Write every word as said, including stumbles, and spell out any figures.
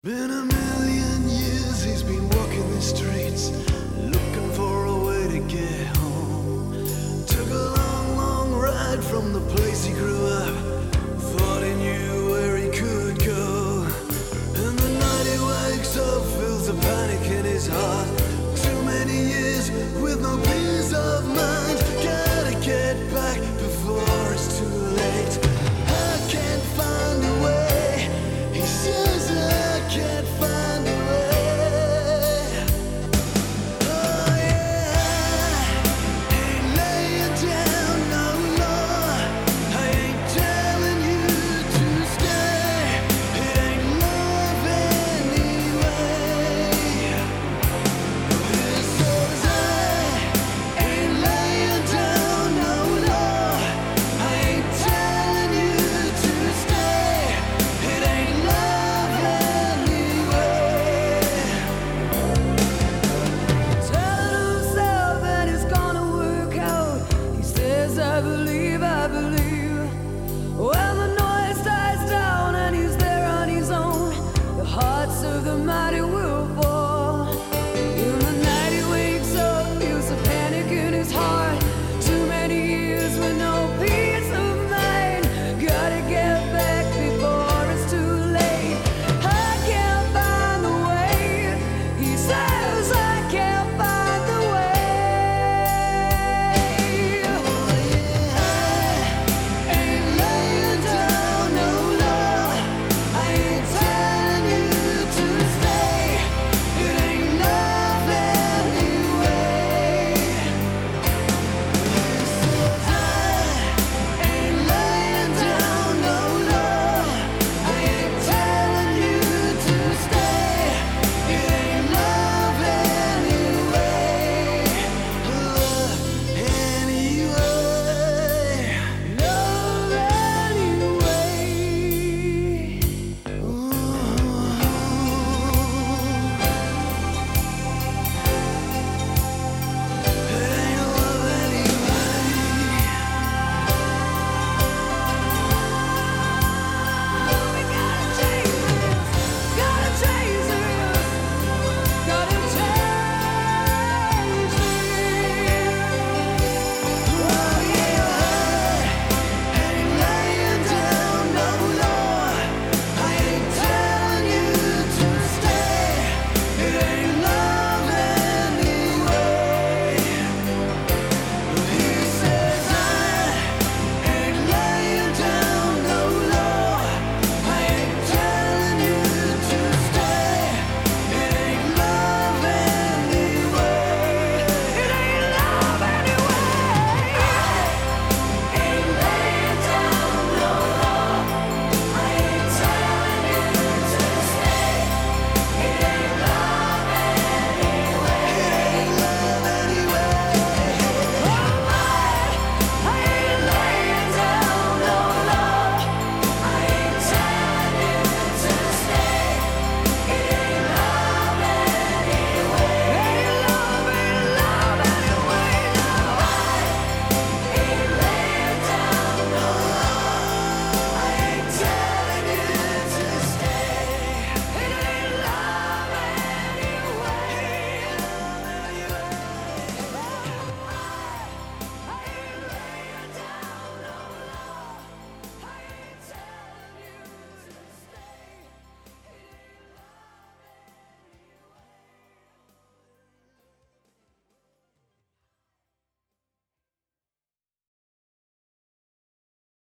Been a million years he's been walking the streets, looking for a way to get home. Took a long, long ride from the place he grew up, thought he knew where he could go. And the night he wakes up feels the panic in his heart. Too many years with no peace of mind.